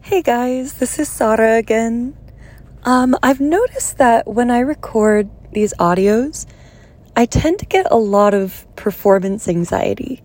Hey guys, this is Sara again. I've noticed that when I record these audios, I tend to get a lot of performance anxiety.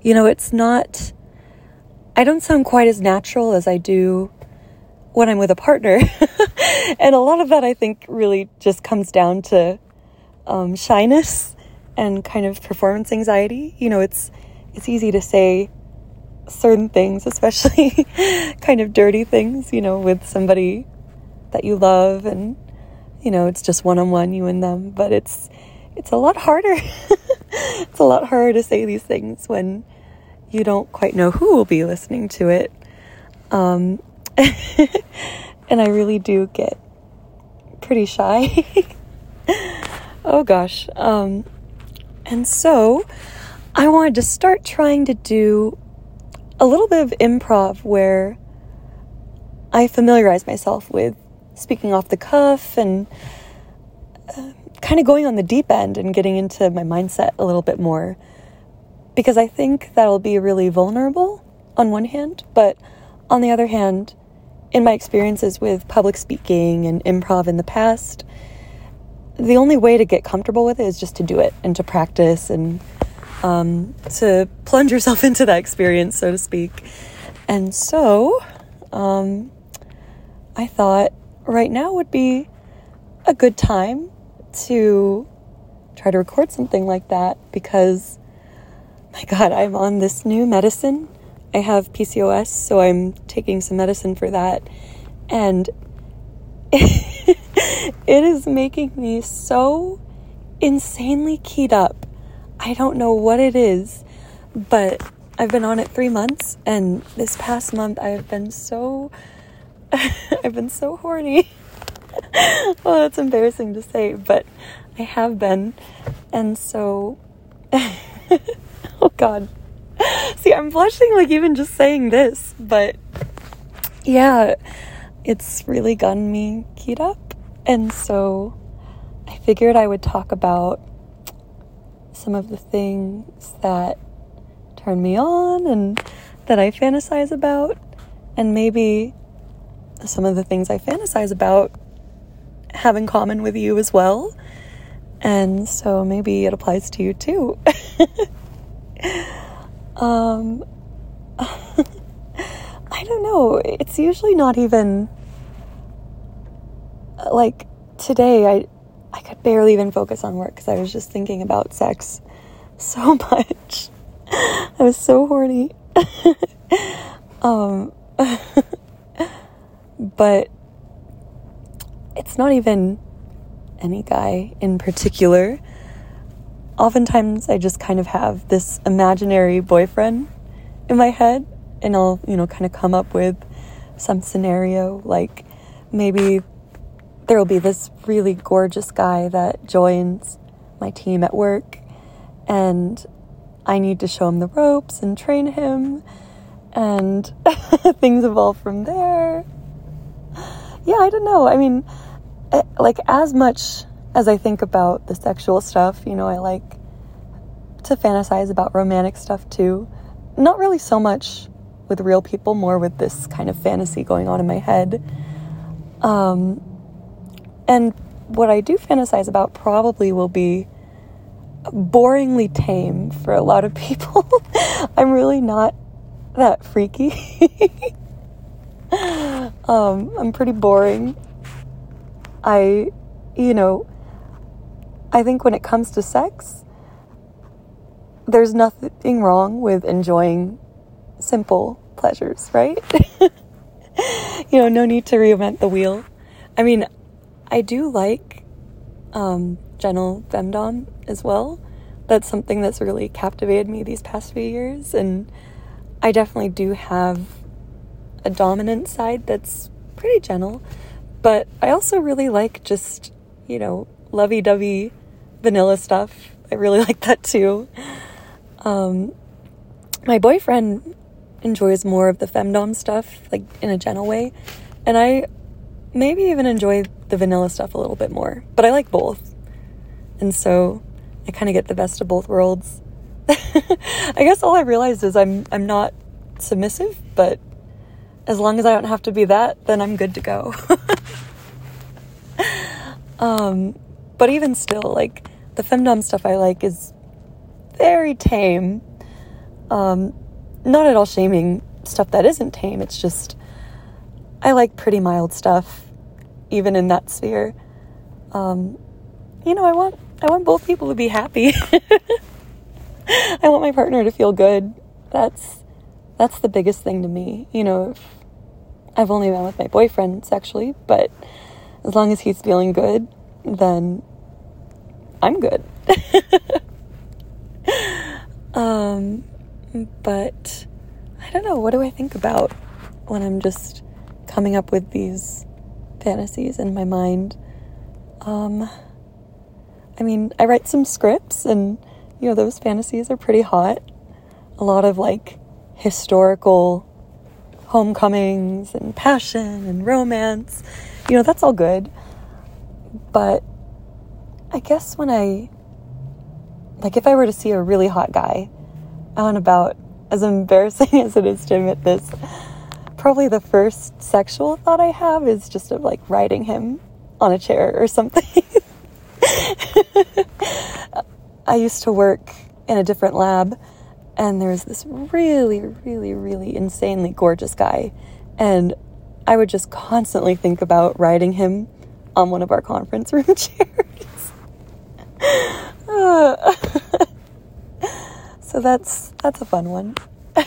I don't sound quite as natural as I do when I'm with a partner. And a lot of that I think really just comes down to shyness and kind of performance anxiety. It's easy to say certain things, especially kind of dirty things, with somebody that you love, and it's just one-on-one, you and them, but it's a lot harder. It's a lot harder to say these things when you don't quite know who will be listening to it. And I really do get pretty shy. Oh gosh. And so I wanted to start trying to do a little bit of improv where I familiarize myself with speaking off the cuff and kind of going on the deep end and getting into my mindset a little bit more, because I think that'll be really vulnerable on one hand, but on the other hand, in my experiences with public speaking and improv in the past, the only way to get comfortable with it is just to do it and to practice and to plunge yourself into that experience, so to speak. And so I thought right now would be a good time to try to record something like that, because, my God, I'm on this new medicine. I have PCOS, so I'm taking some medicine for that. And it is making me so insanely keyed up. I don't know what it is, but I've been on it 3 months, and this past month I've been so horny. Well, that's embarrassing to say, but I have been. And so, oh God. See, I'm blushing like even just saying this, but yeah, it's really gotten me keyed up. And so I figured I would talk about some of the things that turn me on and that I fantasize about, and maybe some of the things I fantasize about have in common with you as well. And so maybe it applies to you too. I don't know. It's usually not even like today. I could barely even focus on work because I was just thinking about sex so much. I was so horny. But it's not even any guy in particular. Oftentimes I just kind of have this imaginary boyfriend in my head, and I'll, kind of come up with some scenario, like maybe there'll be this really gorgeous guy that joins my team at work, and I need to show him the ropes and train him, and things evolve from there. Yeah, I don't know. I mean, like, as much as I think about the sexual stuff, I like to fantasize about romantic stuff too. Not really so much with real people, more with this kind of fantasy going on in my head. And what I do fantasize about probably will be boringly tame for a lot of people. I'm really not that freaky. I'm pretty boring. I think when it comes to sex, there's nothing wrong with enjoying simple pleasures, right? No need to reinvent the wheel. I mean, I do like gentle femdom as well. That's something that's really captivated me these past few years, and I definitely do have a dominant side that's pretty gentle, but I also really like just, lovey-dovey vanilla stuff. I really like that too. My boyfriend enjoys more of the femdom stuff, like in a gentle way, and I maybe even enjoy the vanilla stuff a little bit more, but I like both, and so I kind of get the best of both worlds. I guess all I realized is I'm not submissive, but as long as I don't have to be that, then I'm good to go. But even still, like, the femdom stuff I like is very tame. Not at all shaming stuff that isn't tame. It's just, I like pretty mild stuff, even in that sphere. I want both people to be happy. I want my partner to feel good. That's the biggest thing to me. If I've only been with my boyfriend sexually, but as long as he's feeling good, then I'm good. But I don't know, what do I think about when I'm just coming up with these fantasies in my mind? I write some scripts, and those fantasies are pretty hot. A lot of like historical homecomings and passion and romance, that's all good. But I guess if I were to see a really hot guy out and about, as embarrassing as it is to admit this, probably the first sexual thought I have is just of like riding him on a chair or something. I used to work in a different lab, and there was this really, really, really insanely gorgeous guy, and I would just constantly think about riding him on one of our conference room chairs. So that's a fun one.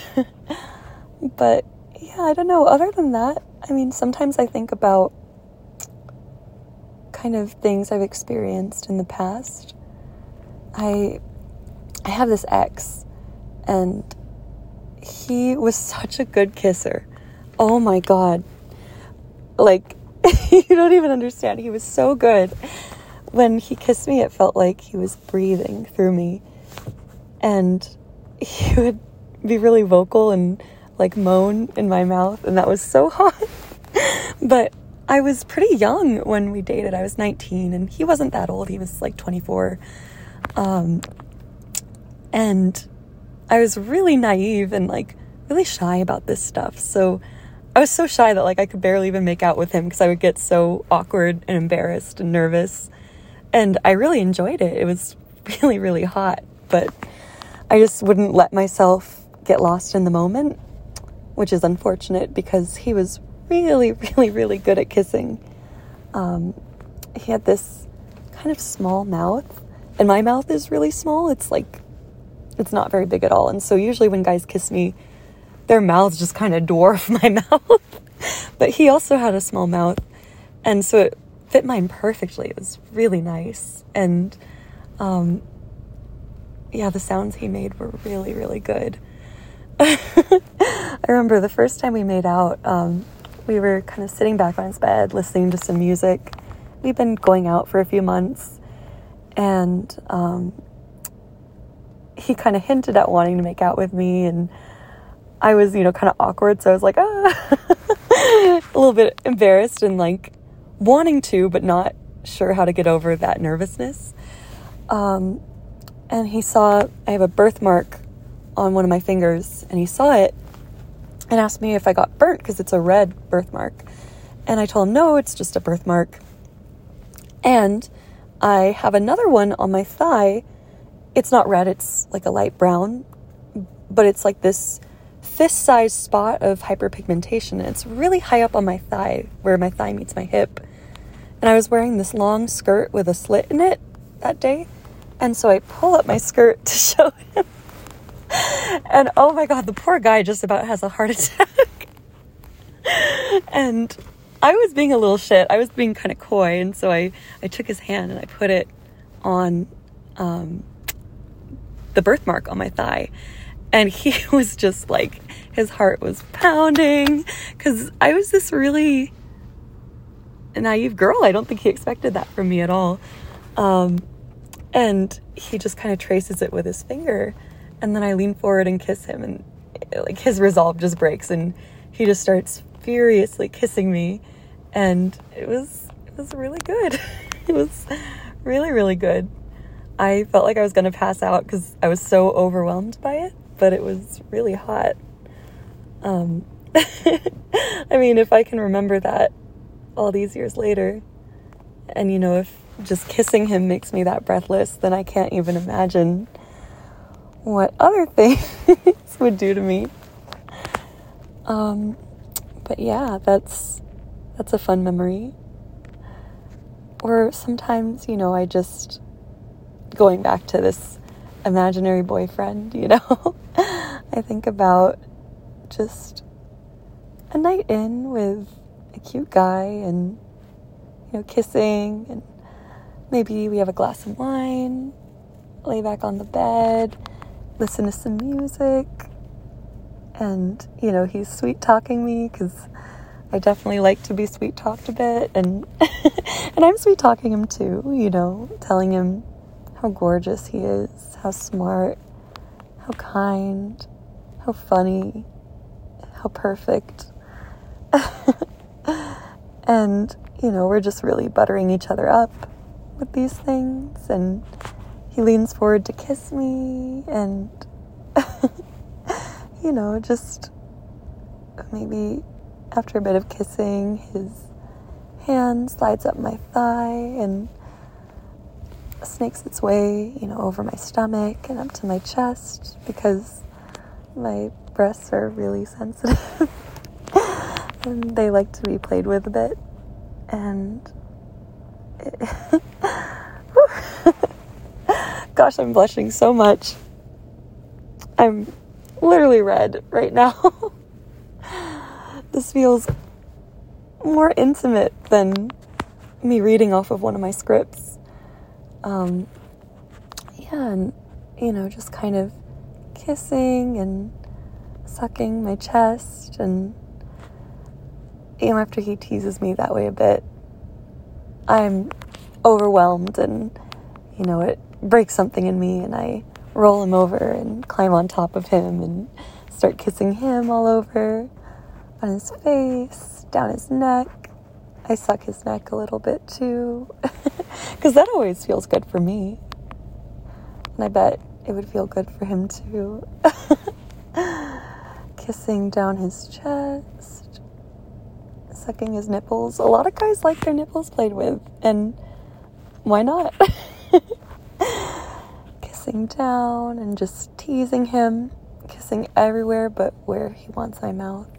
But yeah, I don't know. Other than that, sometimes I think about kind of things I've experienced in the past. I have this ex, and he was such a good kisser. Oh my God. Like, you don't even understand. He was so good. When he kissed me, it felt like he was breathing through me. And he would be really vocal and like moan in my mouth, and that was so hot. But I was pretty young when we dated. I was 19, and he wasn't that old. He was like 24. And I was really naive and like really shy about this stuff. So I was so shy that like I could barely even make out with him because I would get so awkward and embarrassed and nervous. And I really enjoyed it. It was really, really hot, but I just wouldn't let myself get lost in the moment, which is unfortunate because he was really, really, really good at kissing. He had this kind of small mouth, and my mouth is really small. It's not very big at all. And so usually when guys kiss me, their mouths just kind of dwarf my mouth. But he also had a small mouth, and so it fit mine perfectly. It was really nice. And the sounds he made were really, really good. I remember the first time we made out, we were kind of sitting back on his bed, listening to some music. We'd been going out for a few months, and he kind of hinted at wanting to make out with me, and I was, kind of awkward, so I was like, a little bit embarrassed and like wanting to, but not sure how to get over that nervousness. And he saw I have a birthmark on one of my fingers, and he saw it and asked me if I got burnt because it's a red birthmark. And I told him, no, it's just a birthmark. And I have another one on my thigh. It's not red, it's like a light brown, but it's like this fist-sized spot of hyperpigmentation, and it's really high up on my thigh, where my thigh meets my hip. And I was wearing this long skirt with a slit in it that day, and so I pull up my skirt to show him. And oh my God, the poor guy just about has a heart attack. And I was being a little shit. I was being kind of coy, and so I took his hand and I put it on the birthmark on my thigh. And he was just like, his heart was pounding because I was this really naive girl. I don't think he expected that from me at all. And he just kind of traces it with his finger. And then I lean forward and kiss him, and like his resolve just breaks, and he just starts furiously kissing me. And it was really good. It was really, really good. I felt like I was going to pass out because I was so overwhelmed by it, but it was really hot. I mean, if I can remember that all these years later, and if just kissing him makes me that breathless, then I can't even imagine what other things would do to me. But yeah, that's a fun memory. Or sometimes, I just, going back to this imaginary boyfriend, I think about just a night in with a cute guy and, kissing, and maybe we have a glass of wine, lay back on the bed, listen to some music, and, he's sweet-talking me, because I definitely like to be sweet-talked a bit, and and I'm sweet-talking him too, telling him how gorgeous he is, how smart, how kind, how funny, how perfect. And, we're just really buttering each other up with these things, and he leans forward to kiss me, and, just maybe after a bit of kissing, his hand slides up my thigh and snakes its way, over my stomach and up to my chest, because my breasts are really sensitive and they like to be played with a bit. And gosh, I'm blushing so much. I'm literally red right now. This feels more intimate than me reading off of one of my scripts. And, just kind of kissing and sucking my chest, and, after he teases me that way a bit, I'm overwhelmed, and, it breaks something in me, and I roll him over and climb on top of him and start kissing him all over, on his face, down his neck. I suck his neck a little bit too, because that always feels good for me. And I bet it would feel good for him too. Kissing down his chest, sucking his nipples. A lot of guys like their nipples played with, and why not? Kissing down and just teasing him, kissing everywhere but where he wants my mouth.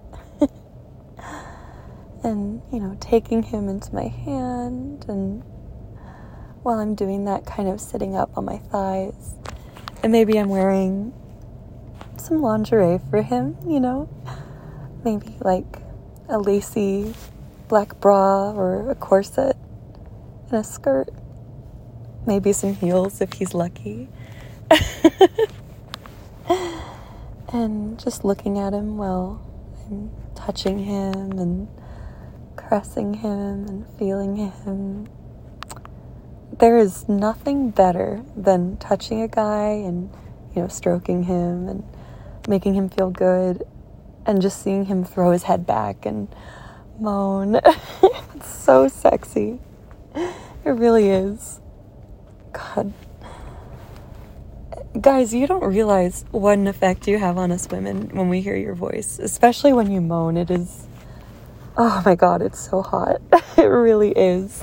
And, taking him into my hand, and while I'm doing that, kind of sitting up on my thighs, and maybe I'm wearing some lingerie for him, maybe like a lacy black bra or a corset and a skirt, maybe some heels if he's lucky. And just looking at him while I'm touching him and caressing him and feeling him. There is nothing better than touching a guy and, stroking him and making him feel good, and just seeing him throw his head back and moan. It's so sexy. It really is. God. Guys, you don't realize what an effect you have on us women when we hear your voice, especially when you moan. It is, oh my God, it's so hot. It really is.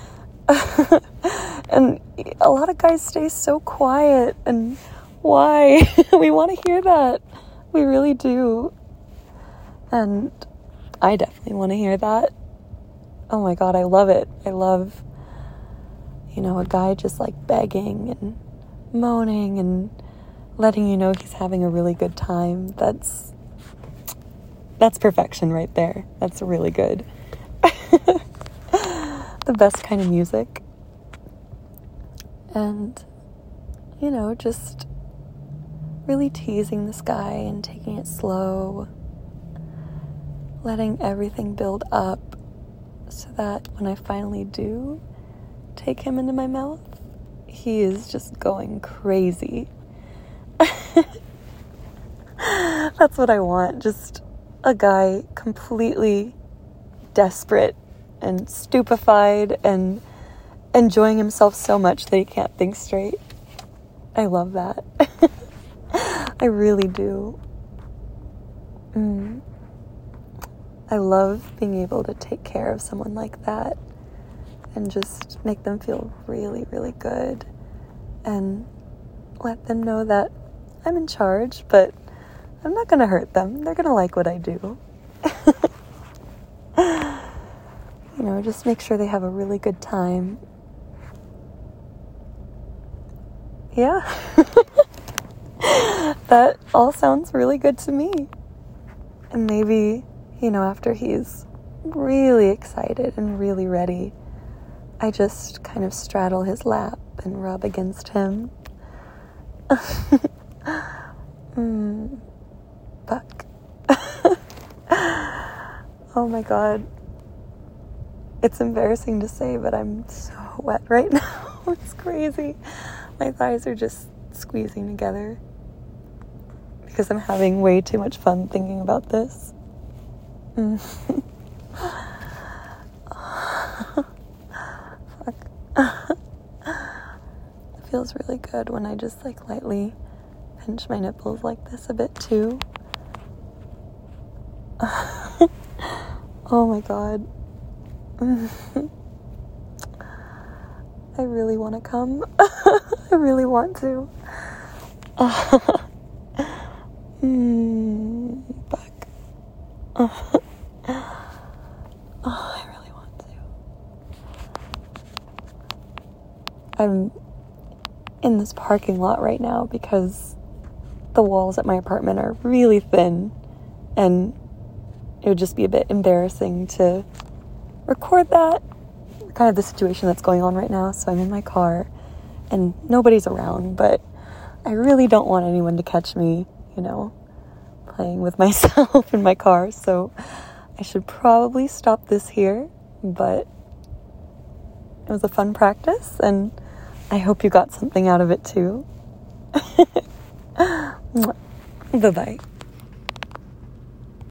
And a lot of guys stay so quiet, and why? We want to hear that. We really do. And I definitely want to hear that. Oh my God, I love it. I love, a guy just like begging and moaning and letting you know he's having a really good time. That's perfection right there. That's really good. The best kind of music. And, just really teasing this guy and taking it slow, letting everything build up so that when I finally do take him into my mouth, he is just going crazy. That's what I want. Just a guy completely desperate and stupefied and enjoying himself so much that he can't think straight. I love that. I really do. I love being able to take care of someone like that and just make them feel really, really good and let them know that I'm in charge, but I'm not going to hurt them. They're going to like what I do. Just make sure they have a really good time. Yeah. That all sounds really good to me. And maybe, after he's really excited and really ready, I just kind of straddle his lap and rub against him. Fuck. Oh my God. It's embarrassing to say, but I'm so wet right now. It's crazy. My thighs are just squeezing together because I'm having way too much fun thinking about this. Fuck. It feels really good when I just lightly pinch my nipples like this a bit too. Oh my God. I really want to come. I really want to. Fuck. I really want to. I'm in this parking lot right now because the walls at my apartment are really thin, and it would just be a bit embarrassing to record that, kind of the situation that's going on right now. So I'm in my car and nobody's around, but I really don't want anyone to catch me, playing with myself in my car. So I should probably stop this here, but it was a fun practice and I hope you got something out of it too. Bye-bye.